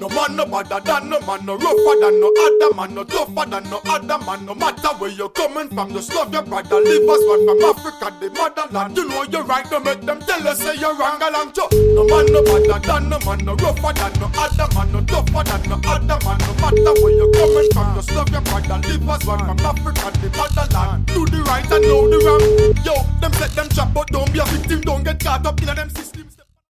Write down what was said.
No man no better than no man, no rougher than no other man, no tougher than no other man. No matter where you're coming from, just love your brother. Live as one from Africa, the motherland. You know you're right, don't make them tell you say you're wrong along to. No man no better than no man, no rougher than no other man, no tougher than no other man. No matter where you're coming from, just love your brother. Live as one from Africa, the motherland. Do the right and know the wrong. Yo, them set them trap, but don't be a victim. Don't get caught up in them system.